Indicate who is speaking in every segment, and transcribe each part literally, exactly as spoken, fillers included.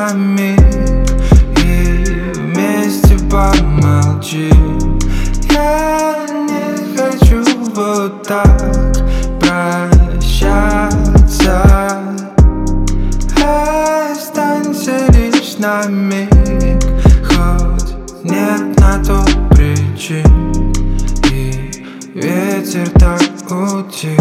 Speaker 1: на миг и вместе помолчим. Я не хочу вот так прощаться. Останься лишь на миг, хоть нет на то причин, и ветер так утих.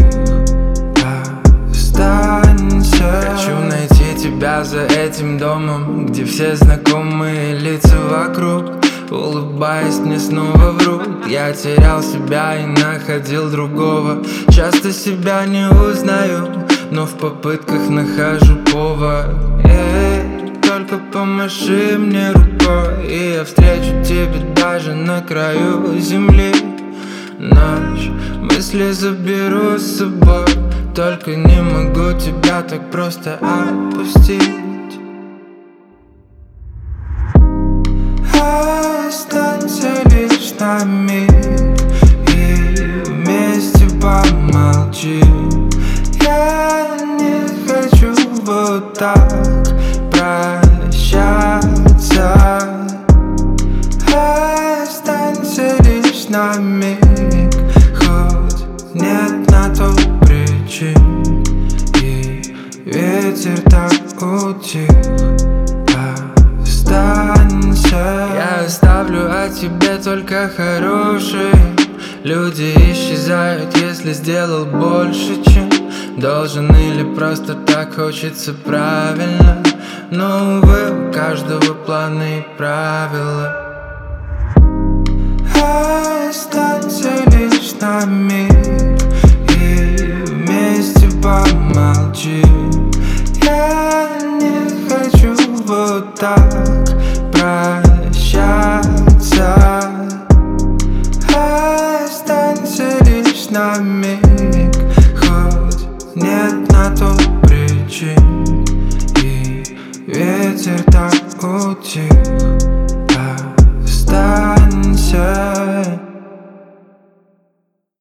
Speaker 1: Останься. Хочу найти тебя за этим домом, где все знакомые лица вокруг. Улыбаясь, мне снова врут. Я терял себя и находил другого. Часто себя не узнаю, но в попытках нахожу повод. Эй, только помаши мне рукой, и я встречу тебя даже на краю земли. Ночь, мысли заберу с собой, только не могу тебя так просто отпустить. Останься лишь на миг и вместе помолчим. Я не хочу вот так прощаться. Останься лишь на миг, хоть нет на то причин, и ветер так утих. Останься. Я оставлю о тебе только хорошие. Люди исчезают, если сделал больше, чем должен, или просто так хочется правильно. Но, увы, у каждого планы и правила. Останься лишь на миг и вместе помолчим. Я не хочу вот так прощаться. Останься лишь на миг, хоть нет на то причин, и ветер так утих. Останься.